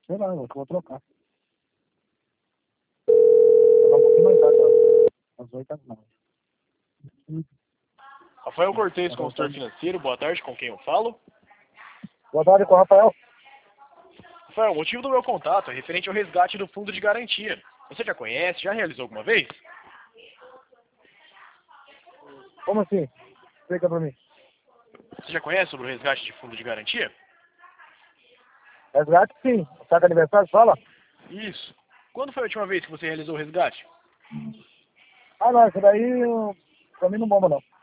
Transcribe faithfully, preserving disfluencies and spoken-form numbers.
Sei lá, eu vou trocar. Vou dar um pouquinho mais tarde, ó. Às oito às nove. Rafael Cortez, consultor financeiro, boa tarde, com quem eu falo? Boa tarde com o Rafael. Rafael, o motivo do meu contato é referente ao resgate do fundo de garantia. Você já conhece, já realizou alguma vez? Como assim? Explica pra mim. Você já conhece sobre o resgate de fundo de garantia? Resgate, sim. Tá de aniversário, fala? Isso. Quando foi a última vez que você realizou o resgate? Ah, não, isso daí eu... pra mim não bomba, não.